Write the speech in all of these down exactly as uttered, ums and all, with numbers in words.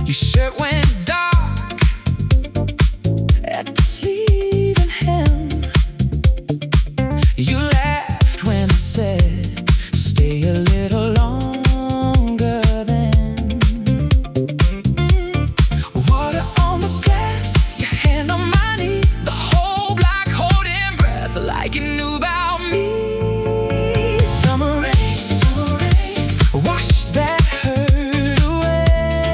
Your shirt went dark at the sleeve and hem. You laughed when I said, stay a little longer then. Water on the glass, your hand on my knee, the whole block holding breath like you knew about me. Summer rain, summer rain, wash that hurt away.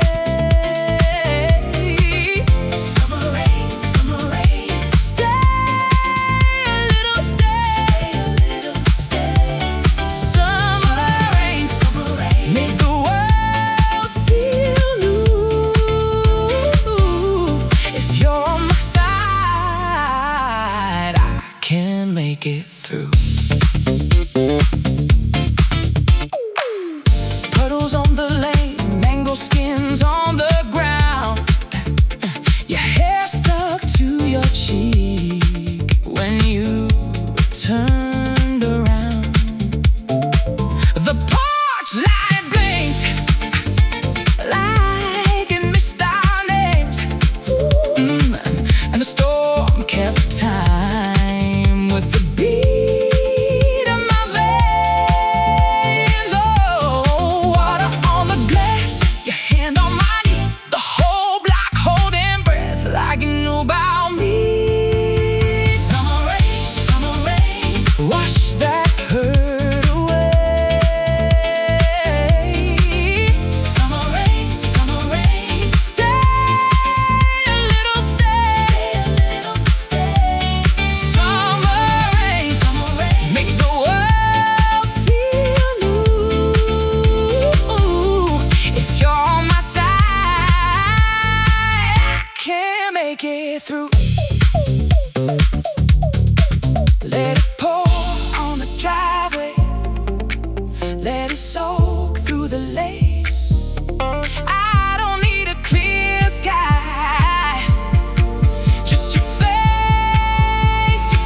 Summer rain, summer rain, stay a little, stay, stay a little, stay. Summer rain, summer rain, make the world feel new. If you're on my side, I can make it through. Puddles on the lane, mango skins on the ground. Your hair stuck to your cheek when you turned around. The porch light blinked like it missed our names. Mm, and the storm kept time with the beat of my veins. Oh, water on the glass, your hand on my knee, the whole block holding breath like you knew about me. Summer rain, summer rain, wash that hurt away. Summer rain, summer rain, stay a little, stay, stay a little, stay. Summer rain, summer rain, make the world feel new. If you're on my side, I can make it through. Let it pour on the driveway, let it soak through the lace. I don't need a clear sky, just your face, your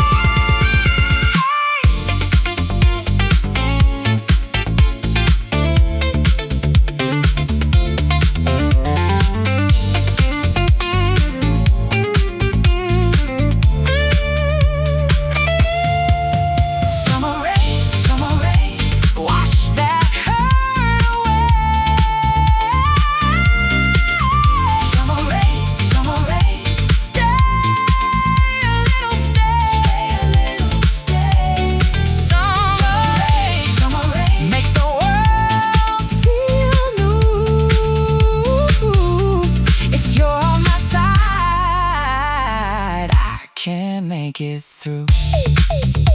Summer rain, summer rain, wash that hurt away. Summer rain, summer rain, stay a little, stay, stay a little, stay. Summer rain, summer rain, make the world feel new. If you're on my side, I can make it through.